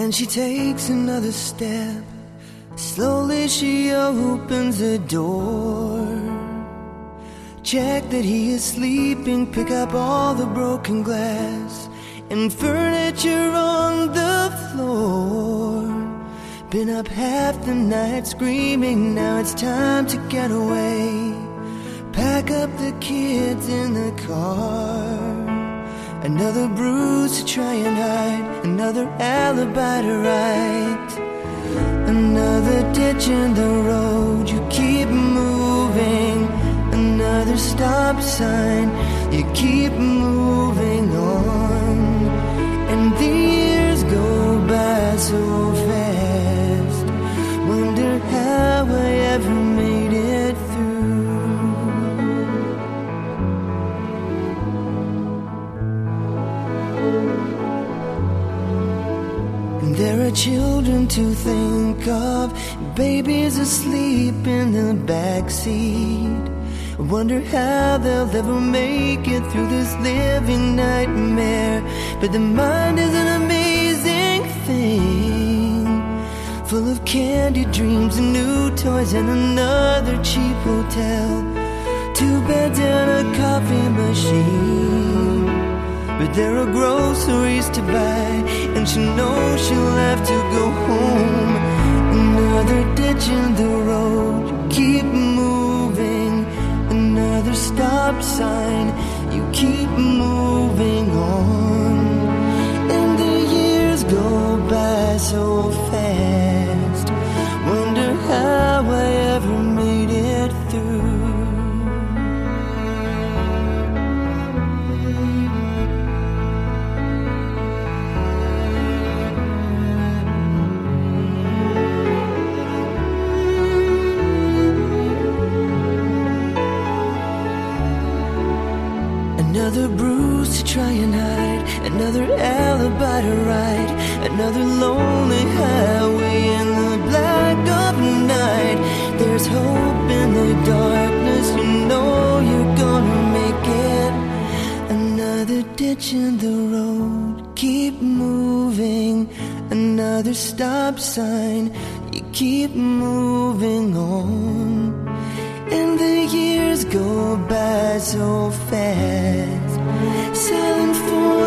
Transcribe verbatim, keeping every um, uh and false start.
Then she takes another step. Slowly she opens the door. Check that he is sleeping, pick up all the broken glass and furniture on the floor. Been up half the night screaming, now it's time to get away. Pack up the kids in the car. Another bruise to try and hide, another alibi to write. Another ditch in the road, you keep moving. Another stop sign, you keep moving on. And the years go by so fast. Wonder how I ever made it through. And there are children to think of, babies asleep in the backseat. I wonder how they'll ever make it through this living nightmare. But the mind is an amazing thing, full of candy dreams and new toys and another cheap hotel. Two beds and a coffee machine. But there are groceries to buy, and she knows she'll have to go home. Another ditch in the road, you keep moving. Another stop sign, you keep moving on. And the years go by so fast. Wonder how I ever made it through. Another bruise to try and hide, another alibi to write, another lonely highway in the black of night. There's hope in the darkness, you know you're gonna make it. Another ditch in the road, keep moving. Another stop sign, you keep moving on. And the years go by so fast, silent for